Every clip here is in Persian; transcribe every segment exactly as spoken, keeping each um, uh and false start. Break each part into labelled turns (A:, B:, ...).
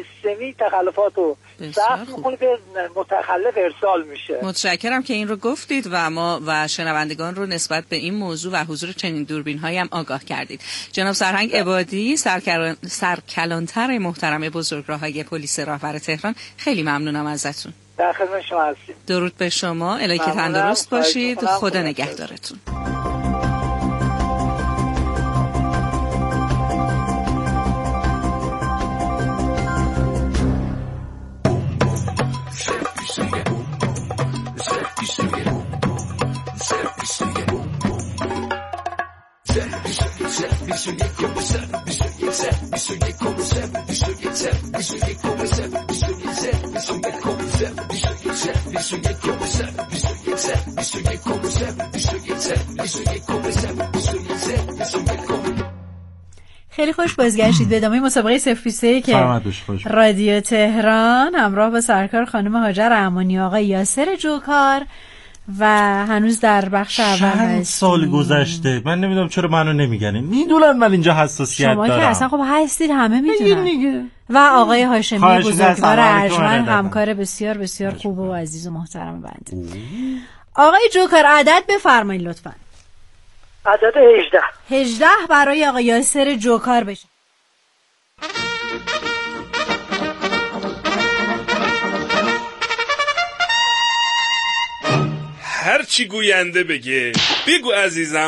A: سیستمی تخلفات رو سخت میکنه به متخلف ارسال میشه.
B: متشکرم که این رو گفتید و ما و شنوندگان رو نسبت به این موضوع و حضور چنین دوربین هایی هم آگاه کردید. جناب سرهنگ عبادی، سرکلان سرکلانتر محترم بزرگراه‌های پلیس راهور تهران، خیلی ممنونم ازتون.
A: در خدمت شما هستیم.
B: درود به شما، الهی که تندرست باشید، خدا, خدا نگهدارتون.
C: خیلی خوش بازگشتید به ادامه مسابقه صفر بیست و سه که رادیو تهران همراه با سرکار خانم هاجر امانی، آقای یاسر جوکار و هنوز در بخش اول
D: چند سال گذشته. من نمیدونم چرا منو نمیگن. میدونم من اینجا حساسیت
C: شما
D: دارم.
C: شما که اصلا خب هستید، همه میدونن. و آقای هاشمی بزرگوار ارجمند، همکار بسیار بسیار خوب و عزیز و محترم بنده. آقای جوکر عدد بفرمایید لطفاً.
A: عدد هجده.
C: هجده برای آقای یاسر جوکار بشه.
E: هر چی گوینده بگه بگو عزیزم.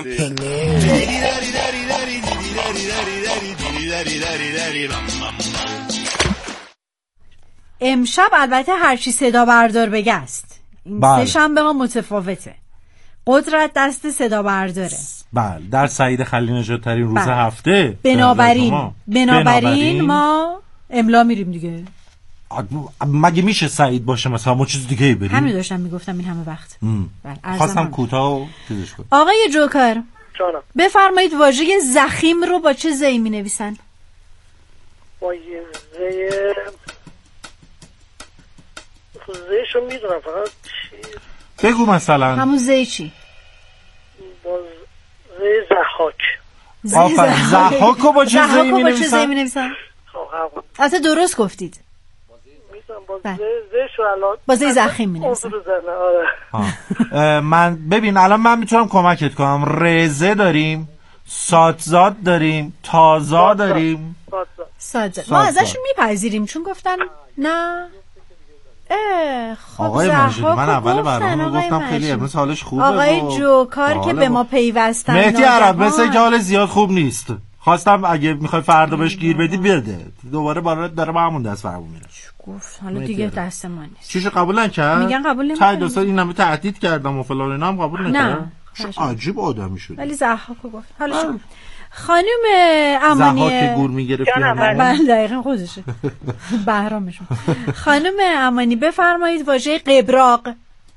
C: امشب البته هر چی صدا بردار بگه است. این سه شنبه ها متفاوته. قدرت دست صدا برداره.
D: بله، در سعید خلیل نژاد ترین روز بله. هفته.
C: بنابراین بنابراین ما املا میریم دیگه.
D: مگه میشه سعید باشه مثلا ما چیز دیگه ای بریم؟
C: همین داشتم میگفتم این همه وقت.
D: بله، خواستم کوتاه و چیزش کنم.
C: آقای جوکر
A: جانم،
C: بفرمایید واژه ضخیم رو با چه زی می نویسن؟
A: با یه زی زیشو میدونم فقط چی؟
D: بگو مثلا
C: همون زی چی؟
A: با زی زحاک.
C: زی
D: زحاک رو با چه زی می
C: نویسن؟ البته درست گفتید. با زی ضخیم می نویسن.
D: من ببین الان من میتونم کمکت کنم. رزه داریم، ساتزاد داریم، تازا داریم.
C: ساتزاد ما ازشون میپذیریم چون گفتن نه. خب
D: آقای مجید من اول برنامه گفتم خیلی امروز حالش خوبه.
C: آقای جوکار که به ما پیوستن.
D: مهدی عرب مثل که حال زیاد خوب نیست. خواستم اگه میخوای فردا بهش گیر بدی بده. دوباره بارا داره با همون دست فرمون میره.
C: گفت حالا دیگه دست ما نیست.
D: چیشو قبول نکرد؟
C: میگن قبول نمیکنه.
D: تا دو سال اینم تهدید کردم و فلان اینا هم قبول نکرد.
C: نه
D: عجیب آدمی شد.
C: ولی ضحاکو گفت. حالا شما خانم امانی
D: ضحاک گور میگرفت.
C: بله دقیقاً خودشه. بهرامشون. خانم امانی بفرمایید واژه قبراق.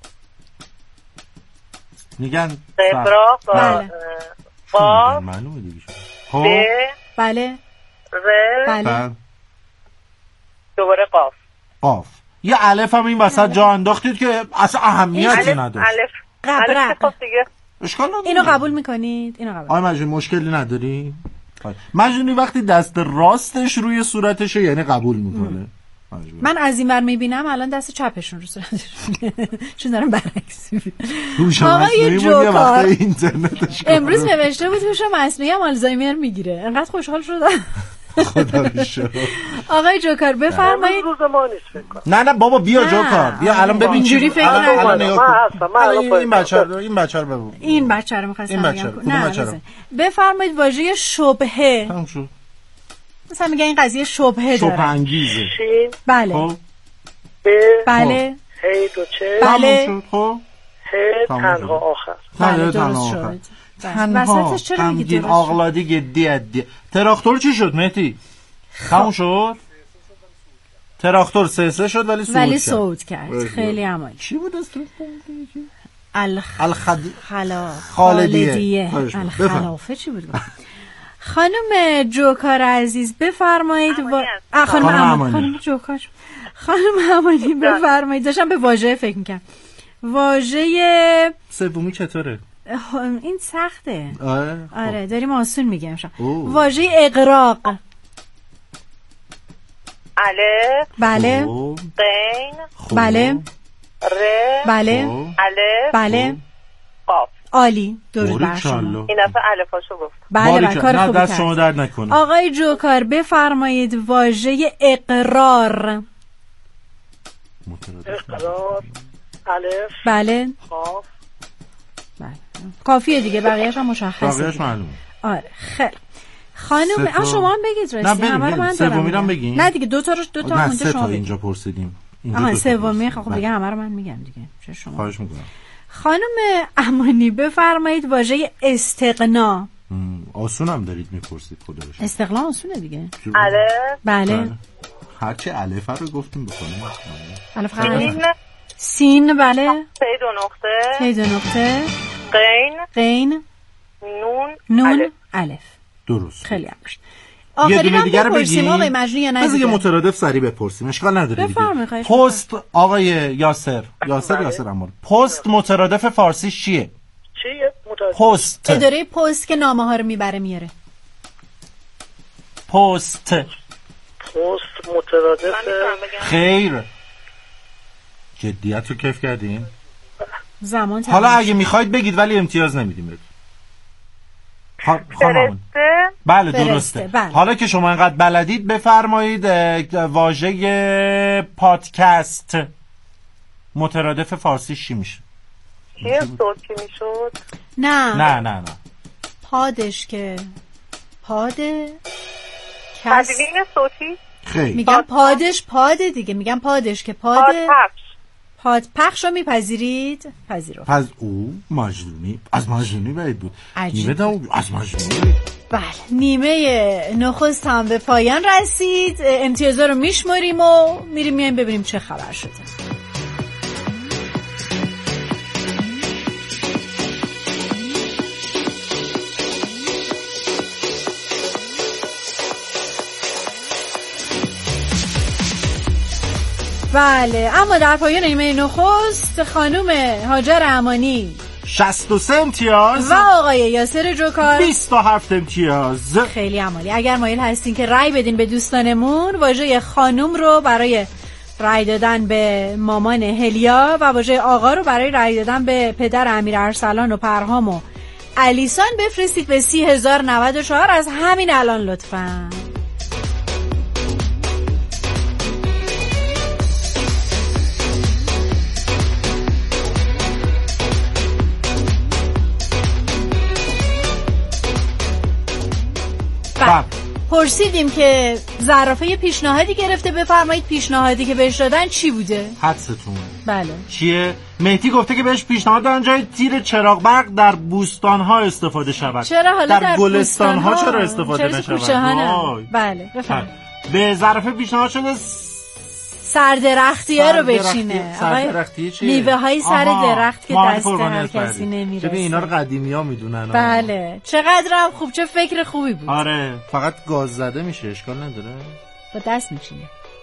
D: میگن
A: قبراق.
C: بله.
A: با
D: معلومه دیگه.
A: ب
C: بله.
A: ر
C: بله.
A: دوباره قاف.
D: قاف. یه الف هم این وسط جا انداختید که اصلا اهمیتی نداره.
A: الف.
C: قبرق.
D: اشکال نداره.
C: اینو قبول میکنید؟ اینو قبول.
D: آقای مجنون مشکلی نداری؟ مجنونی وقتی دست راستش روی صورتشه یعنی قبول میکنه.
C: من از این ور میبینم الان دست چپشون رو صورتش چون دارم برعکس میبینم.
D: آقای جوکار اینترنتش
C: امروز نوشته بود هوش مصنوعی هم آلزایمر میگیره. انقدر خوشحال شدم.
D: خدا رو شکر.
C: آقای جوکر بفرمایید.
D: نه نه بابا بیا جوکر بیا الان ببین
C: اینجوری فکر نکن.
D: این بچه رو این بچه رو ببین.
C: این بچه رو می‌خواستم بگم.
D: نه
C: بفرمایید واژه شبهه.
D: تموم شد.
C: مثلا میگه این قضیه شبهه داره.
D: شبهه انگیزه.
C: بله.
A: ب
C: بله.
A: ه دو چه.
C: بله.
D: خب.
A: ه تنها آخر.
C: بله درست شد.
D: تنها غمگین آقلادی گدی دی. تراکتور چی شد مهدی؟ تموم شد؟ تراکتور سه سه شد ولی صعود کرد.
C: ولی صعود کرد. خیلی عالی.
D: چی بود اسمش؟
C: الخ
D: الخد
C: خلا
D: خالدیه.
C: الخلافه چی بود؟ خانم جوکار عزیز بفرمایید. خانم امانی. خانم جوکار. خانم امانی بفرمایید. داشتم به واژه فکر می‌کردم. واژه
D: سومی چطوره؟
C: این سخته.
D: آره
C: آره داریم آسون میگم شما. واژه اغراق.
F: الف.
C: بله.
F: غین.
C: بله.
F: ر.
C: بله.
F: الف.
C: بله.
F: قاف.
C: عالی. درود بر شما.
F: این دفعه الفاشو گفت.
C: بله بله کار خوبی
D: دست شما درد نکنه.
C: آقای جوکار بفرمایید واژه اقرار.
A: اقرار. الف.
C: بله.
A: قاف.
C: بله. کافیه دیگه بقیه‌اش هم مشخصه.
D: بقیه‌اش معلومه.
C: آره خیلی. خانم آ شما هم بگید راستی همه رو من
D: سومی رو بگین.
C: نه دیگه دو تا رو دو تا مونده شما.
D: سه تا اینجا پرسیدیم.
C: آها سومی خب دیگه همه رو من میگم دیگه. چه شما؟
D: خواهش می‌کنم.
C: خانم امانی بفرمایید واژه استغنا.
D: آسونم دارید میپرسید خدا رو شکر.
C: استقلال آسونه دیگه.
F: الف.
C: بله.
D: هرچی الف رو گفتیم بکنیم.
C: الف سین. سین بله.
F: تی دو نقطه.
C: تی دو نقطه.
F: غین.
C: غین.
F: نون.
C: نون.
F: الف.
C: الف.
D: درست.
C: خیلی عالی. آخری هم بپرسیم آقای مجنی یا نه
D: دیگه؟ مترادف سری بپرسیم اشکال نداره
C: دیگه.
D: پست آقای یاسر یاسر یاسر امور پست مترادف فارسی چیه؟
A: چیه مترادف؟
D: پست.
C: اداره پست که نامه ها رو میبره میاره.
D: پست.
A: پست مترادف
D: خیر. جدیت رو کیف کردین؟
C: زمان
D: حالا اگه میخواید بگید ولی امتیاز نمیدیم بگید.
F: فرسته.
D: بله درسته. بله. حالا که شما انقدر بلدید بفرمایید واژه پادکست مترادف فارسی چی میشه؟
F: چیه صوتی میشد؟
C: نه
D: نه نه نه
C: پادش که پاده
F: تدوین صوتی؟
D: خیلی
C: میگم پادش پاده دیگه میگم پادش که پاده
F: پادپخش.
C: پادپخش رو میپذیرید؟ پذیرو.
D: پس او مجنونی از مجنونی باید بود.
C: نیمه
D: از مجنونی.
C: بله نیمه نخست هم به پایان رسید. امتیازا رو میشماریم و میریم میایم ببینیم چه خبر شده. بله اما در پایان نیمه نخست خانوم هاجر امانی
D: شصت و سه امتیاز
C: و آقای یاسر جوکار
D: بیست و هفت امتیاز.
C: خیلی عالی. اگر مایل هستین که رای بدین به دوستانمون واژه خانوم رو برای رای دادن به مامان هلیا و واژه آقا رو برای رای دادن به پدر امیر ارسلان و پرهام و علیسان بفرستید به سی هزار و نود و چهار از همین الان لطفاً.
D: بله.
C: پرسیدیم که زرافه پیشنهادی گرفته بفرمایید پیشنهادی که بهش دادن چی بوده؟
D: حدستون
C: بله
D: چیه؟ مهدی گفته که بهش پیشنهاد دادن جای تیر چراغ برق در بوستان‌ها استفاده شود.
C: چرا حالا در,
D: در گلستان‌ها چرا استفاده
C: چرا
D: نشود؟
C: بله بفرمایید.
D: به زرافه پیشنهاد شده
C: سردرختیه رو بچینه.
D: سردرختی چیه؟
C: میوه های سر درخت که دست هر کسی نمیرسه.
D: چه اینا رو قدیمی‌ها میدونن.
C: بله چقدرم خوب، چه فکر خوبی بود.
D: آره فقط گاز زده میشه اشکال نداره.
C: با دست میچینه.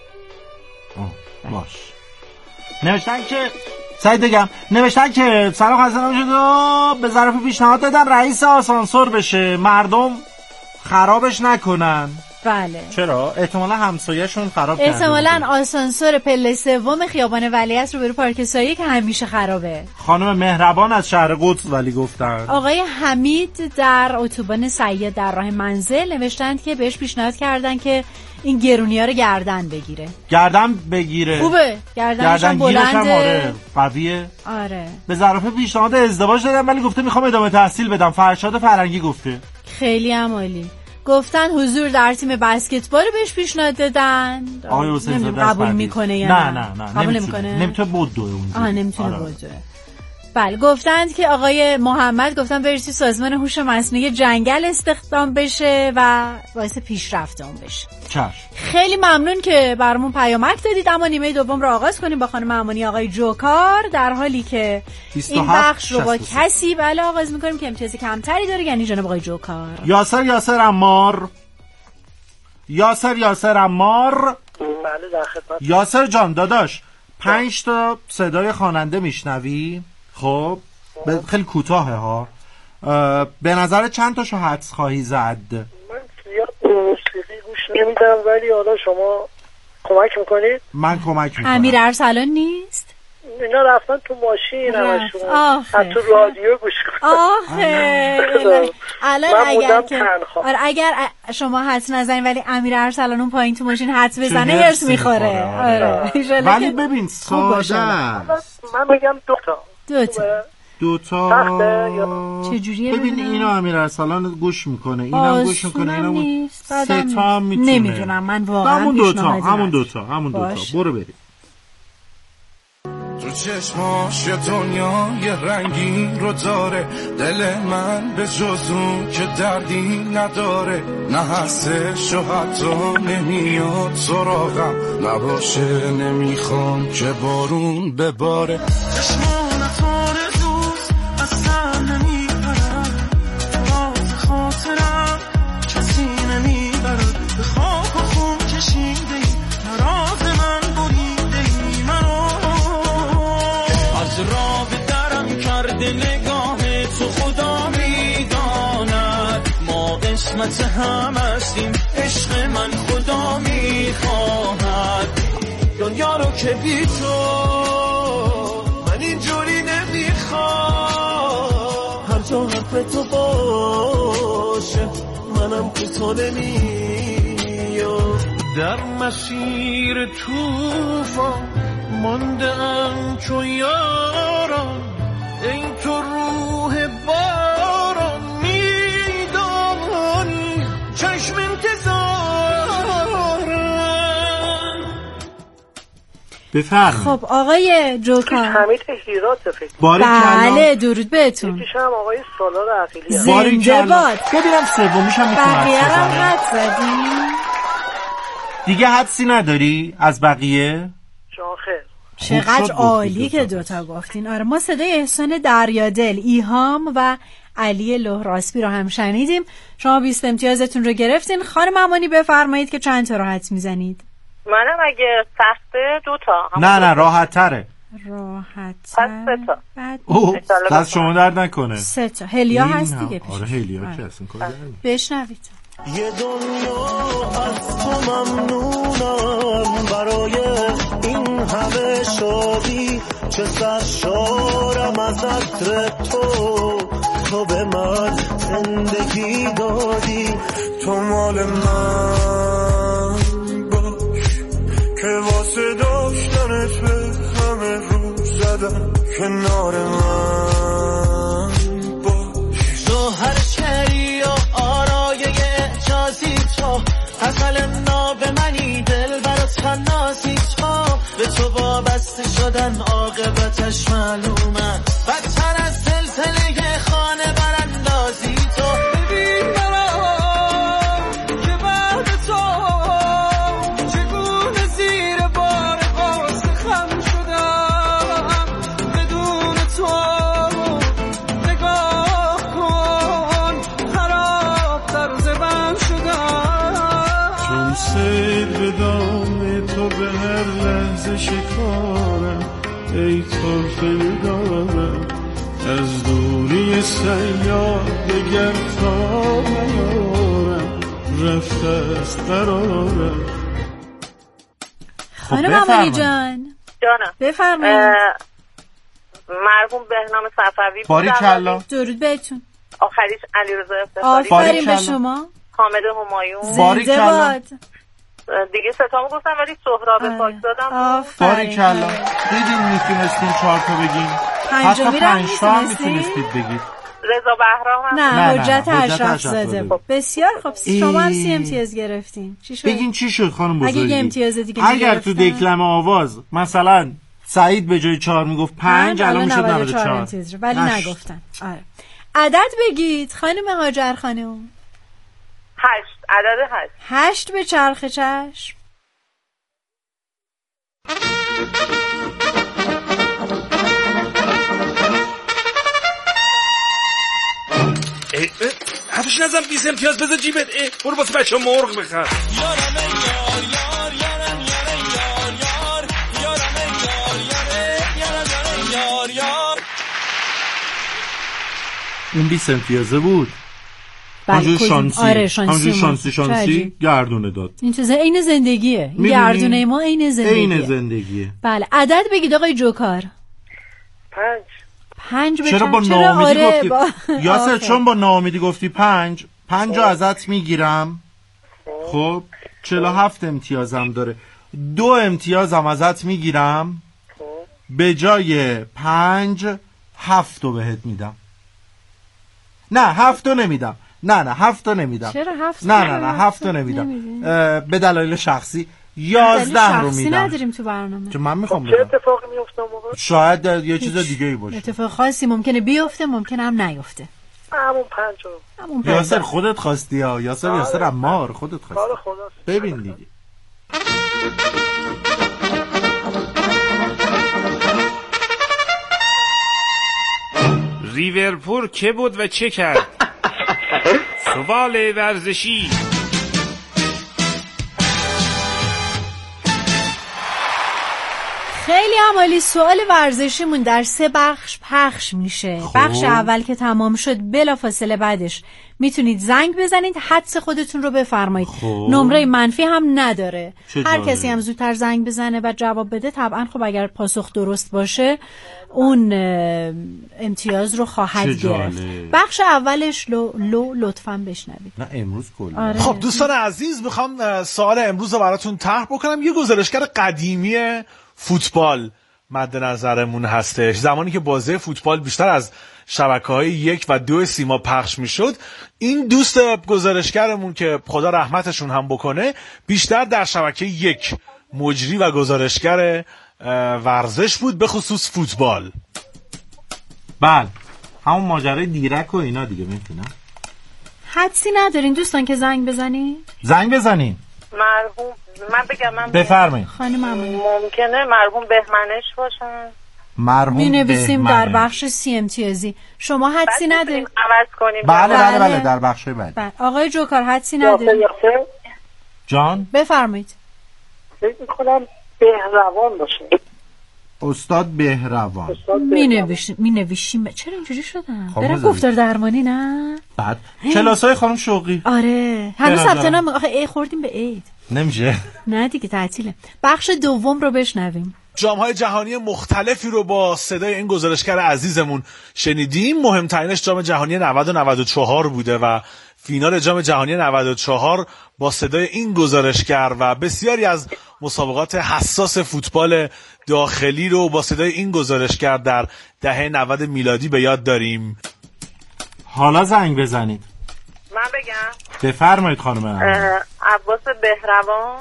D: باش. نوشتن که سعید بگم نوشتن که سلام خسته نباشید و به ظرف پیشنهاد دادن رئیس آسانسور بشه مردم خرابش نکنن.
C: بله.
D: چرا؟ احتمالا همسایه‌شون خراب کرده.
C: احتمالا آسانسور پله سوم خیابان ولیعصر روبرو پارک سایه که همیشه خرابه.
D: خانم مهربان از شهر قدس ولی گفتن.
C: آقای حمید در اتوبان سید در راه منزل نوشتند که بهش پیشنهاد کردن که این گرونی‌ها رو گردن بگیره.
D: گردن بگیره.
C: خوبه. گردنش هم بلنده.
D: آره. قویه.
C: آره.
D: به ظرف پیشنهاد ازدواج دادم ولی گفته میخوام ادامه تحصیل بدم. فرشاد فرنگی گفته.
C: خیلی هم عالی. گفتن حضور در تیم بسکتبال بهش پیشنهاد دادن.
D: آقای حسین زاده
C: قبول میکنه یا
D: نه؟ نه نه نه
C: قبول نمیکنه.
D: نمیتونه بدوه اونجا.
C: آها نمیتونه بدوه. بله گفتند که آقای محمد گفتن برسی سازمان هوش مصنوعی جنگل استخدام بشه و باعث پیشرفت اون بشه.
D: چشم.
C: خیلی ممنون که برامون پیامک دادید. اما نیمه دوم رو آغاز کنیم با خانم امانی آقای جوکار در حالی که این بخش رو با کسی بله آغاز میکنیم که امتیاز کمتری داره یعنی جناب آقای جوکار.
D: یاسر یاسر عمار یاسر یاسر عمار
A: بله در خدمت.
D: یاسر جان داداش پنج تا صدای خواننده میشنوی؟ خب خیلی کوتاهه ها. به نظر چند تاشو حدس خواهی زد؟
A: من زیاد موسیقی گوش نمیدم ولی حالا شما کمک میکنید؟
D: من کمک میکنم.
C: امیر ارسلان نیست؟
A: اینا رفتن تو ماشین همشون، تو رادیو گوش کنن.
C: آخه الان اگر که آره اگر شما حدس نزنید ولی امیر ارسلان اون پایین تو ماشین حدس بزنه هرس میخوره. آره
D: ولی ببین ساده است.
A: من میگم دو تا
C: دو تا
D: دو تا
C: چجوریه؟
D: ببین اینا امیر ارسلان گوش میکنه، اینم گوش میکنه، اینم سه تا میتونه.
C: نمیدونم من واقعا
D: همون دو تا همون دو تا همون دو تا برو بریم.
G: تو چشماش یه دنیا یه رنگی رو داره، دل من به جز اون که دردی نداره، نه هستش و حتی نمیاد سراغم، نباشه نمیخوام که بارون بباره. چشمانت آرزوست اصلا نمیبرم، راز خاطرم کسی نمیبرم، به خاک و خون کشیده ای نراز من بریده ای منو، از راه به درم کرده نگاه تو خدا میداند، ما قسمت هم هستیم عشق من خدا میخواهد، دنیا رو که بی تو من اینجوری نمیخوام، هر جا حرف تو باشه منم که تو نمیام، در مسیر توفان ماندم چو یاران، این تو روح باران میدانی چشم انتظارم.
D: بفرم.
C: خب آقای جوکر
A: حمید هیرات فکر
C: بله درود بهتون.
A: یکیش هم آقای سالار عقیلی
C: زنده باد.
D: ببینم سومیش هم میتونم
C: بقیه هم حد زدیم
D: دیگه، حدسی نداری از بقیه؟
A: جاخر
C: چقدر عالی که دوتا گفتین. آره ما صدای احسان دریادل، ایهام و علی لهراسبی رو هم شنیدیم. شما بیست امتیازتون رو گرفتین. خانم امانی بفرمایید که چند تا راحت میزنید؟
F: منم اگه سخته دو تا.
D: نه نه راحت تره.
C: راحت
F: پس سه تا.
C: بعد
D: دست شما درد نکنه.
C: سه تا. هلیا هست دیگه.
D: آره هلیا که اصلا کار داریم.
C: بشنوید.
G: یه دنیا از تو ممنونم، برای این همه شادی چه سرشارم از عطر تو، تو به من زندگی دادی، تو مال من باش که واسه داشتنت به همه روز زدم کنار من باش، تو هر شری و آرایه اعجازی تو، حسل ناب منی دل برات خناسی تو، به تو وابسته شدن عاقبتش معلومه، بدتر از سلسله خانه براندازی تو، ببین برام که بعد تو چگونه زیر بار قاس خم شدم، بدون تو نگاه کن خراب در زبان شدم، چون سیر به دام تو به هر لحظه شکارم، ای طرف نگارم از دوری سیاد دگر تا نیارم، رفته از قرارم.
C: خانم امانی جان
F: جانم
C: بفرمایید.
F: مرحوم بهنام صفوی بود.
D: باری کلا.
C: درود بهتون.
F: آخریش علیرضا افتخاری.
C: آفرین به شما.
F: حامد همایون.
D: باری کلا.
F: دیگه ستامو گفتم ولی سهراب پاکزادم.
D: باری کلا. دیدیم میتونستیم چهار تا بگیم.
C: پنجمی را
D: میتونستید بگید.
F: رضا بهرام هم.
C: نه, نه حجت اشرف زاده. خب بسیار خب شما هم سی امتیاز گرفتین. چی شد؟
D: بگین چی شد خانم بزرگی؟
C: اگه یه امتیاز دیگه
D: اگر تو دکلمه آواز مثلا سعید به جای چهار میگفت پنج، الان میشد نود و چهار
C: ولی نگفتن. آره عدد بگید خانم هاجر خانم.
F: هشت. عدد هشت.
C: هشت به چرخ چشم.
E: حرفش نزم بیست امتیاز بذار جیبت. اه برو باسه بچه مرغ بخر.
G: یارم یار یار یارم یار یار یار یارم یار یار یارم یار یار.
D: اون بیست امتیازه بود. همجور شانسی
C: آره شانسی
D: همجور شانسی شانسی گردونه داد.
C: این چیزا عین زندگیه، گردونه ما عین زندگیه.
D: عین زندگیه.
C: بله عدد بگید آقای جوکار.
A: پنج.
C: پنج به
D: چرا با
C: چرا
D: ناامیدی
C: آره
D: گفتی؟
C: با...
D: یاسر چون با ناامیدی گفتی پنج پنج رو ازت میگیرم. خب چهل و هفت امتیازم داره، دو امتیازم ازت میگیرم، به جای پنج هفت رو بهت میدم. نه هفت رو نمیدم، نه نه هفت رو نمیدم.
C: چرا هفت؟
D: نه نه نه هفت رو نمیدم، به دلایل شخصی. یازده رو میدم.
C: نداریم تو برنامه.
D: چون من میخوام
A: چه اتفاقی میفته موقع؟
D: شاید یه چیز دیگه ای باشه.
C: اتفاق خاصی ممکنه بیفته، ممکنه هم نیفته.
A: همون پنج رو.
C: همون پنج.
D: یاسر خودت خواستی ها. یاسر
A: آره.
D: یاسر عمار خودت خواستی.
A: کار خداست.
D: ببین دیگه.
E: لیورپول که بود و چه کرد؟ سوال ورزشی.
C: خیلی عمالی. سوال ورزشیمون در سه بخش پخش میشه.
D: خوب.
C: بخش اول که تمام شد بلافاصله بعدش میتونید زنگ بزنید، حدس خودتون رو بفرمایید.
D: خوب.
C: نمره منفی هم نداره. هر
D: جالب.
C: کسی هم زودتر زنگ بزنه و جواب بده طبعا خب اگر پاسخ درست باشه اون امتیاز رو خواهد گرفت. بخش اولش لو, لو لطفاً بشنوید.
D: نه امروز کلا.
C: آره.
H: خب دوستان عزیز میخوام سوال امروز رو براتون طرح بکنم. یه گزارشگر قدیمی فوتبال مد نظرمون هستش. زمانی که بازی فوتبال بیشتر از شبکه‌های یک و دو سیما پخش میشد، این دوست گزارشگرمون که خدا رحمتشون هم بکنه بیشتر در شبکه یک مجری و گزارشگر ورزش بود، به خصوص فوتبال.
D: بله همون ماجرای دیرک و اینا دیگه. میتونم
C: حدسی ندارین دوستان که زنگ بزنین؟
D: زنگ بزنین.
F: مرحوم من بگم من
D: بفرمایید.
C: خانم امانی.
F: ممکنه مرحوم بهمنش باشن.
D: مرحوم
C: می نویسیم
D: بهمنه.
C: در بخش سی امتیازی. شما حدسی ندارید؟
F: عوض کنیم.
D: بله بله
C: بله.
D: بله در بخش بعد.
C: بله. آقای جوکار حدسی
A: یاسر
C: ندارید؟
A: یاسر
D: جان
C: بفرمایید.
A: فکر میکنم بهروان باشه.
D: استاد بهروان.
A: استاد
C: می
A: بهروان.
C: نویسیم می نویسیم چرا اینجوری شدن؟
D: خب
C: برم
D: بذارید.
C: گفتار درمانی نه؟
D: بعد کلاسای خانم شوقی
C: آره هنوز
D: به
C: ثبت
D: نظرم.
C: نام آخه ای خوردیم به عید.
D: نمیشه.
C: نه دیگه تعطیله. بخش دوم رو بشنویم.
H: جام‌های جهانی مختلفی رو با صدای این گزارشگر عزیزمون شنیدیم. مهمترینش جام جهانی نود و نود و چهار بوده و فینال جام جهانی نود و چهار با صدای این گزارشگر و بسیاری از مسابقات حساس فوتبال داخلی رو با صدای این گزارشگر در دهه نود میلادی به یاد داریم.
D: حالا زنگ بزنید.
F: من بگم
D: بفرمایید خانم امانی.
F: عباس بهروان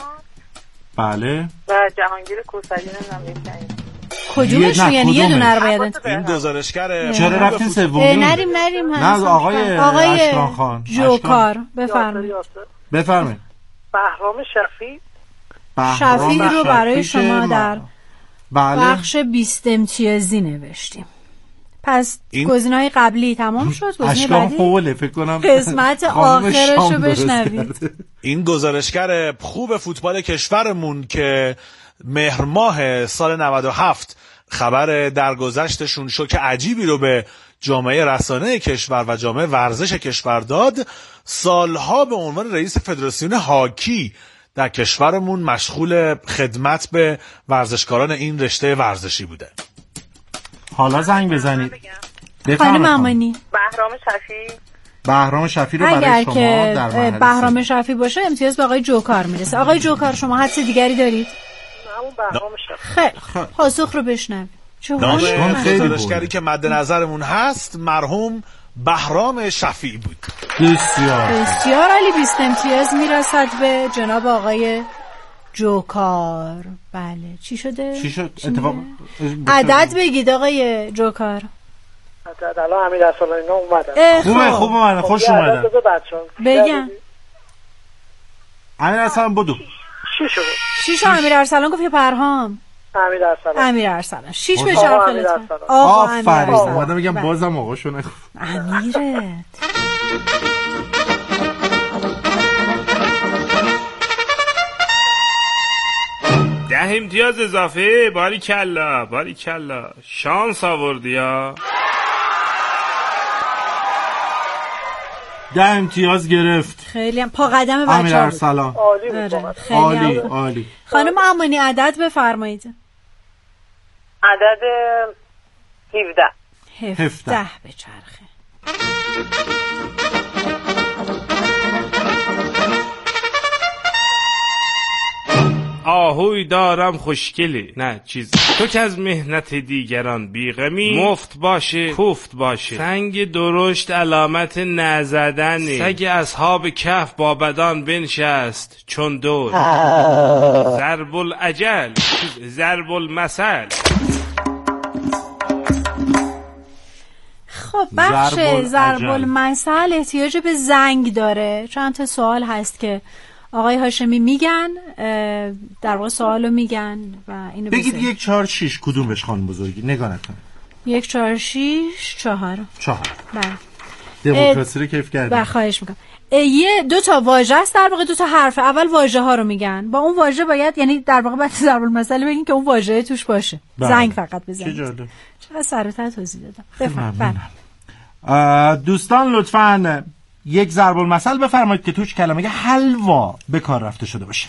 D: بله
F: و جهانگیر کوسری نمیدونم
C: کدومشون؟ یعنی یه دونه رو باید انتخاب.
H: این گزارشگر
D: چرا رفتین سومی؟
C: نریم نریم
D: نه آقای
C: آقای
D: اشکان خان.
C: جوکار بفرمایید.
A: یاسر
D: بفرمایید.
A: بهرام شفیع.
C: شفیع رو برای
D: شفیع
C: شما
D: که
C: در
D: ما- بله
C: بخش بیست امتیازی نوشتیم. پس
H: این-
C: گزینه‌های قبلی تمام شد. گزینه
D: اشکان
C: بعدی
D: حوله فکر کنم
C: قسمت
D: خانم
C: آخرش
D: شام
C: رو
D: درست
C: بشنوید.
D: کرده.
H: این گزارشگر خوب فوتبال کشورمون که مهر ماه سال نود و هفت خبر درگذشتشون شوک عجیبی رو به جامعه رسانه کشور و جامعه ورزش کشور داد، سالها به عنوان رئیس فدراسیون هاکی در کشورمون مشغول خدمت به ورزشکاران این رشته ورزشی بوده.
D: حالا زنگ بزنید.
C: خانم
D: بفرمایید.
C: امانی
F: بهرام شفیع.
D: بهرام شفیع رو
C: اگر
D: برای شما
C: که
D: در مرحله
C: بهرام
D: سه.
C: شفیع باشه امتیاز به آقای جوکار میرسه. آقای جوکار شما حدس دیگری دارید؟
A: همون بهرام شفیع.
C: خیلی پاسخ رو بشنوید. چه
H: نام
C: حالی؟
D: اشکان خیلی
H: گزارشگری
D: بوده.
H: که مد نظرمون هست مرحوم بهرام شفیع بود.
D: بسیار
C: بسیار عالی. بیست امتیاز میرسد به جناب آقای جوکار. بله چی شده؟
D: چی شد اتفاق
C: عدد بگید آقای جوکار.
A: حتی الان امیر ارسلان اینا اومدن.
C: اه،
D: خوبه
C: خب.
D: خوب اومدن خوش
A: یه عدد
D: اومدن.
A: بذار بچه‌ها.
C: بگم
D: امیر اصلا بدو
A: چی شد؟
C: شیش امیر ارسلان گفت یا پرهام؟
A: امیر ارسلان.
C: امیر ارسلان. شیش به
A: آقا
C: چرخ
A: امیر
C: لطفا.
A: ارسلان.
C: آقا امیر
D: آفرین
C: ارسلان.
D: اومدم میگم
C: بله.
D: بازم آقاشو نگفت.
C: امیره.
E: ده امتیاز اضافه. باری کلا باری کلا شانس آوردی ها.
D: ده امتیاز گرفت.
C: خیلی هم پا قدم بچه‌ها.
D: امیر ارسلان
A: عالی بود.
D: عالی عالی.
C: خانم امانی عدد بفرمایید.
F: عدد هفده.
C: هفده به چرخه.
E: آهوی دارم خوشگلی، نه چیز تو که از مهنت دیگران بیغمی، مفت باشه کوفت باشه، سنگ درشت علامت نزدنی، سگ اصحاب کهف با بدان بنشست چون دور، ضرب الاجل ضرب المثل.
C: خب بخش ضرب المثل احتیاج به زنگ داره. چند تا سوال هست که آقای هاشمی میگن، در واقع سوالو میگن و اینو
D: بگید. یک چهار شیش کدومش خانم بزرگی؟ نگاه نکن.
C: یک چهار شیش چهار
D: چهار.
C: بله.
D: دموکراسی رو کیف کردیم.
C: بله خواهش میکنم. یه دو تا واژه است، در واقع دو تا حرف. اول واژه ها رو میگن، با اون واژه باید، یعنی در واقع بعد ضرب المثل بگین که اون واژه توش باشه. بله. زنگ فقط بزنید.
D: چه جالب.
C: چقدر سر و ته توضیح دادم. بفرمایید.
D: دوستان لطفاً یک ضرب المثل بفرمایید که توش کلمه حلوا به کار رفته شده باشه.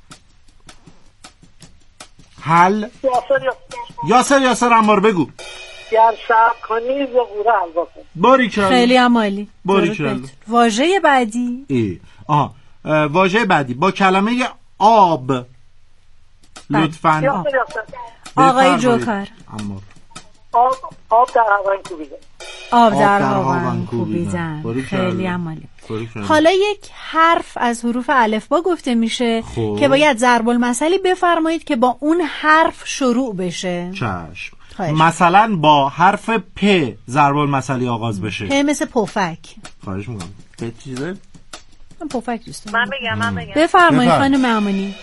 D: حل یاسر یاسر انبار بگو.
A: گر صبر کنی ز قوره حلوا کن.
D: باریکلا.
C: خیلی عالی.
D: باریکلا.
C: واژه بعدی.
D: ای آها واژه بعدی با کلمه آب. لطفاً
C: آقای جوکر.
A: آب آب در هوا کوبیدن.
C: آب در هوا کوبیدن. خیلی عالی. حالا یک حرف از حروف الفبا گفته میشه خوب. که باید ضرب المثلی بفرمایید که با اون حرف شروع بشه.
D: چشم. مثلا با حرف پ ضرب المثلی آغاز بشه.
C: پ مثل پفک.
D: خواهش میکنم. پ چیزه؟
C: من پفک دوست دارم.
F: من بگم من بگم.
C: بفرمایید خانم امانی.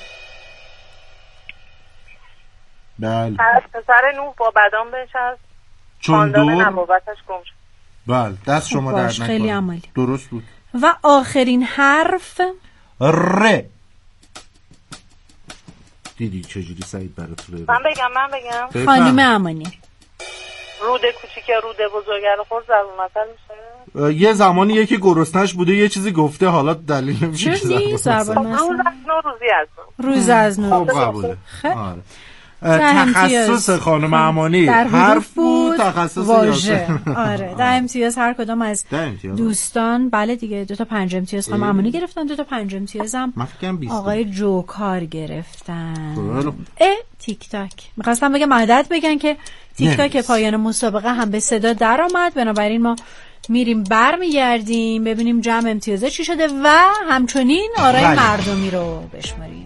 D: بله.
F: پسر نوح با بدان بنشست
D: چون دور
F: نبوتش گم شد.
D: بله دست شما در نکنه.
C: خیلی عمالی.
D: درست بود.
C: و آخرین حرف
D: ر. دیدی چجوری سعید برات رو؟
F: من بگم من بگم.
C: خانم امانی.
F: رود کوچیک رود بزرگه رو خورد ضرب المثل میشه.
D: یه زمانیه که گرسنش بوده یه چیزی گفته، حالا دلیل نمیشه که
C: ضرب المثل.
F: اون روزی از
C: روز از نو.
D: خب قبوله. آره. تخصص خانم امانی حرف بود، تخصص
C: واژه. آره ده امتیاز هر کدام از دوستان. بله دیگه دو تا پنج امتیاز خانم امانی گرفتن، دو تا پنج امتیاز هم آقای جوکار گرفتن. اه تیک تاک میخواستم بگم عدد بگن که تیک تاک پایان مسابقه هم به صدا در آمد. بنابراین ما میریم برمیگردیم ببینیم جمع امتیازه چی شده و همچنین آرای مردمی رو بشماریم.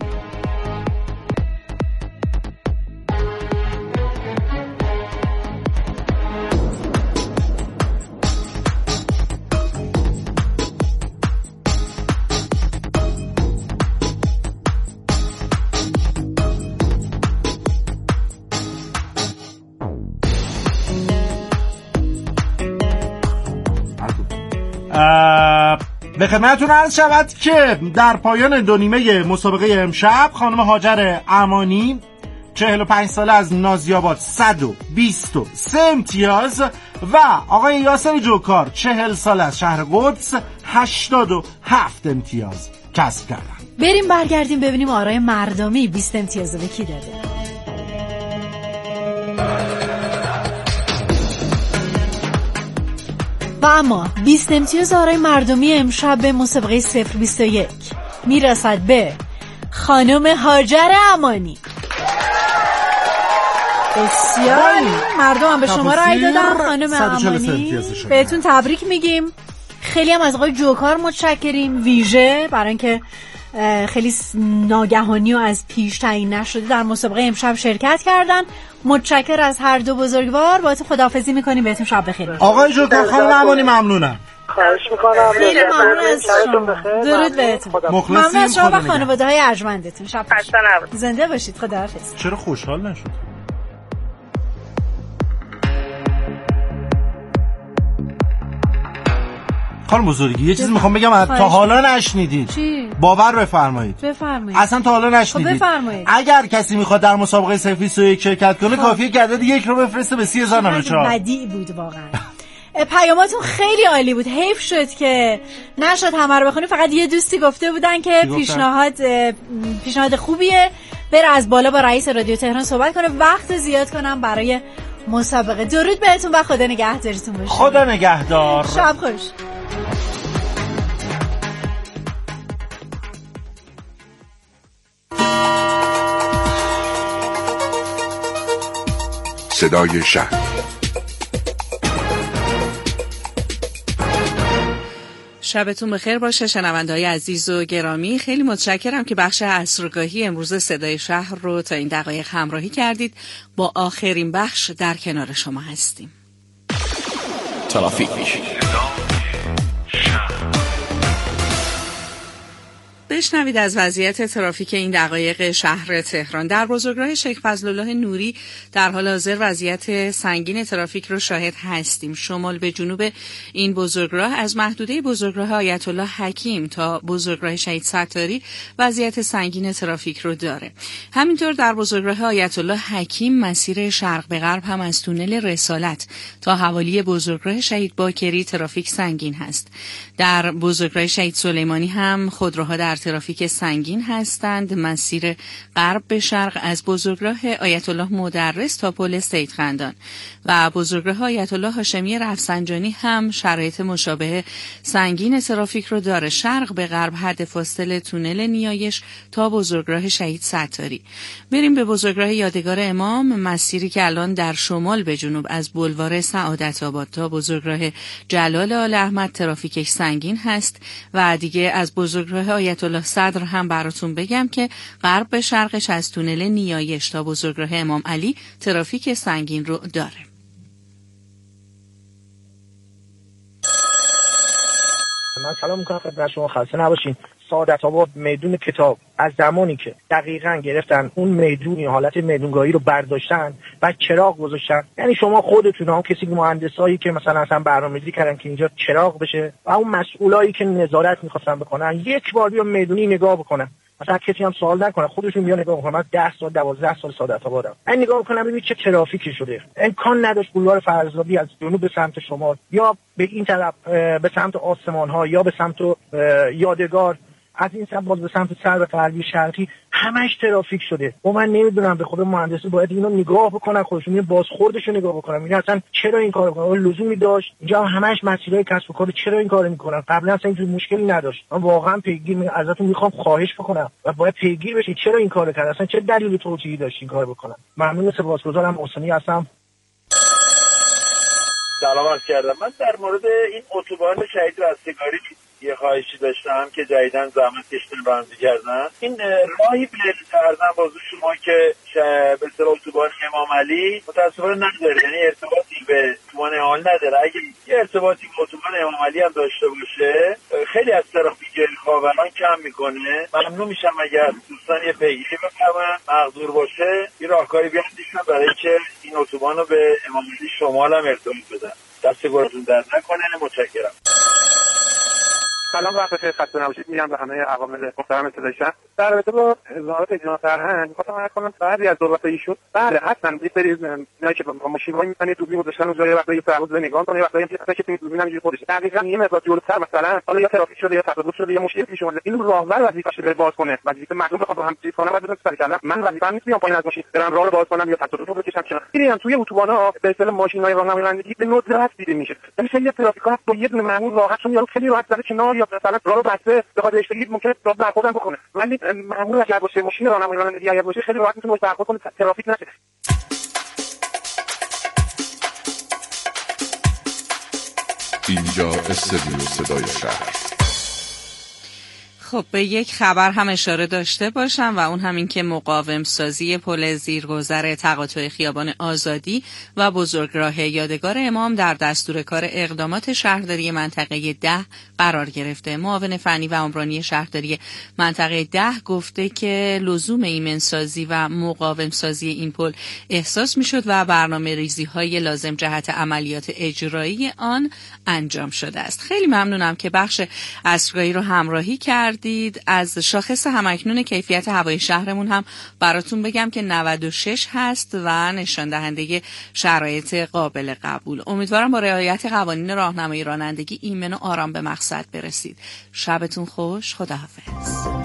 D: به خدمتتون عرض شود که در پایان دو نیمه مسابقه امشب خانم هاجر امانی چهل و پنج ساله از نازیاباد صد و بیست و سه امتیاز و آقای یاسر جوکار چهل ساله از شهر قدس هشتاد و هفت امتیاز کسب کردن.
C: بریم برگردیم ببینیم آرای مردمی بیست امتیاز به کی داده. و اما بیست امتیاز آرای مردمی امشب به مسابقه صفر بیست و یک میرسد به خانم هاجر امانی. بسیار مردم هم به شما رای دادن. خانم امانی بهتون تبریک میگیم. خیلی هم از آقای جوکار متشکریم، ویژه برای اینکه خیلی ناگهانی و از پیش تعیین نشده در مسابقه امشب شرکت کردن. متشکر از هر دو بزرگوار. باهاتون خداحافظی میکنیم. بهتون شب بخیر.
D: آقای جوکار خانم امانی ممنونم.
A: خواهش میکنم.
C: خیلی ممنون از شما. درود بهتون. ممنون از شما و خانواده های ارجمندتون. شب
F: خسته نباشید.
C: زنده باشید. خداحافظ.
D: چرا خوشحال نشد؟ خانم بزرگی یه چیزی میخوام بگم تا حالا نشنیدید.
C: چی؟
D: باور بفرمایید.
C: بفرمایید.
D: اصلا تا حالا نشنیدید.
C: خب بفرمایید.
D: اگر کسی میخواد در مسابقه صفر بیست و یک شرکت کنه کافیه که عدد یک رو بفرسته به سی هزار و نود و چهار.
C: بدیع بود واقعا. پیاماتون خیلی عالی بود. حیف شد که نشد همه رو بخونیم. فقط یه دوستی گفته بودن که پیشنهاد پیشنهاد خوبیه بره از بالا با رئیس رادیو تهران صحبت کنه، وقت زیاد کنم برای مسابقه. درود بهتون و خدا نگهدارتون باشه.
D: خدا نگهدار.
C: شب خوش.
I: صدای شهر.
B: شبتون بخیر باشه شنونده‌های عزیز و گرامی. خیلی متشکرم که بخش عصرگاهی امروز صدای شهر رو تا این دقایق همراهی کردید. با آخرین بخش در کنار شما هستیم.
I: ترافیک.
B: بشنوید از وضعیت ترافیک این دقایق شهر تهران. در بزرگراه شیخ فضلالله نوری در حال حاضر وضعیت سنگین ترافیک رو شاهد هستیم. شمال به جنوب این بزرگراه از محدوده بزرگراه آیت الله حکیم تا بزرگراه شهید ستاری وضعیت سنگین ترافیک رو داره. همینطور در بزرگراه آیت الله حکیم مسیر شرق به غرب هم از تونل رسالت تا حوالی بزرگراه شهید باکری ترافیک سنگین هست. در بزرگراه شهید سلیمانی هم خودروها در ترافیک سنگین هستند. مسیر غرب به شرق از بزرگراه آیت الله مدرس تا پل سید خندان و بزرگراه آیت الله هاشمی رفسنجانی هم شرایط مشابه سنگین ترافیک رو داره. شرق به غرب حد فاصله تونل نیایش تا بزرگراه شهید ستاری. بریم به بزرگراه یادگار امام. مسیری که الان در شمال به جنوب از بلوار سعادت آباد تا بزرگراه جلال آل احمد ترافیکش سنگین هست و دیگه از بزرگراه آیت الله صدر هم براتون بگم که غرب به شرقش از تونل نیایش تا بزرگراه امام علی ترافیک سنگین رو داره.
J: من سلام میکنم خدمت شما، خسته نباشین. سعادت آباد میدون کتاب از زمانی که دقیقاً گرفتن اون میدونی حالت میدونگاهی رو برداشتن و چراغ گذاشتن، یعنی شما خودتون هم کسی که مهندسایی که مثلا اصلا برنامه‌ریزی کردن که اینجا چراغ بشه و اون مسئولایی که نظارت می‌خواستن بکنن یک بار بیا میدونی نگاه بکنن، مثلا کسی هم سوال نکنه، خودشون بیا نگاه بکنن. من ده سال دوازده سال سعادت آبادم، من نگاه بکنم ببینید چه ترافیکی شده. امکان نداشت بولوار فرزادی از جنوب به سمت شمال یا به این طرف به سمت آسمان‌ها یا به سمت یادگار از این سمت باز به سمت سر غربی شرقی همش ترافیک شده. و من نمیدونم به خود مهندسی باید اینو نگاه بکنن، خودشون یه بازخوردشو نگاه بکنن. این اصلا چرا این کارو میکنن؟ لزومی داشت؟ اینجا همش مسائل کسب و کار، چرا این کارو میکنن؟ قبلا اصلا اینجوری مشکلی نداشت. من واقعا پیگیر ازتون میخوام خواهش بکنم و باید پیگیر بشید چرا این کارو کردن، اصلا چه دلیلی توجیهی داشت این کارو بکنن. ممنون، سپاسگزارم. محسنی هستم.
K: سلام عرض کردم. من در مورد این اتوبان شهید رستگاری یه خواهشی داشتم که جدیدن زحمت کشیدن رانندگی کردن. این راهی ارزم بازو شما که به اصطلاح اتوبان امام علی متأسفانه نداره، یعنی ارتباطی به اتوبان حال نداره. اگه یه ارتباطی به اتوبان امام علی هم داشته باشه خیلی از ترافیک خاوران کم میکنه. ممنون میشم اگر دوستان یه پیگیری بفرماین، مقدور باشه یه راهکاری بیاندیشن برای که این اتوبان رو به امام علی شمال هم ارتباط بدن. دست گلتون درد نکنه. متشکرم.
L: سلام وقت بخیر، خسته نباشید. میگم به همه عوامل محترم صدای شهر. در رابطه با اظهارات جناب سرهنگ می‌خواستم عرض کنم بعضی از دولت ایشون بله حتما یه سری اینایی که با ماشین وای می‌کنن دوربین گذاشتن اونجا یه وقتایی پرواز نگاه کنه، یه وقتایی هم که دوربین همینجوری خودش دقیقاً یه مقدار جلوتر مثلا حالا یا ترافیک شده یا تصادف شده یا مشکلی پیش اومده، این راهور وظیفه‌ش رو باز کنه، وظیفه مردم رو با هم چیز کنه. بعد بزنم کردم من وظیفه‌ام نیست بیام پایین از ماشین برم راه رو باز کنم یا تصادف رو بکشم کنار. می‌بینم توی اتوبان‌ها به اصطلاح ماشین‌های راهنمایی به ندرت دیده میشه. یعنی خیلی ترافیک‌ها با یه دونه مامور راحت چون یارو خیلی راحت زده کنار یا مثلا راه رو بسته بخواد اشتگی ممکنه راه برخوردن بکنه، ولی مامور اگر باشه ماشین راهنمایی رانندگی اگر باشه خیلی راحت میتونه برخورد کنه، ترافیک نشه.
I: اینجا استودیو صدای شهر.
B: خب به یک خبر هم اشاره داشته باشم و اون همین که مقاوم سازی پل زیرگذر تقاطع خیابان آزادی و بزرگراه یادگار امام در دستور کار اقدامات شهرداری منطقه ده قرار گرفته. معاون فنی و عمرانی شهرداری منطقه ده گفته که لزوم ایمنسازی و مقاوم سازی این پل احساس می شد و برنامه ریزی های لازم جهت عملیات اجرایی آن انجام شده است. خیلی ممنونم که بخش عصرگاهی رو همراهی کرد کردید. از شاخص همکنون کیفیت هوای شهرمون هم براتون بگم که نود و شش هست و نشان دهنده شرایط قابل قبول. امیدوارم با رعایت قوانین راهنمایی رانندگی ایمن و آرام به مقصد برسید. شبتون خوش. خداحافظ.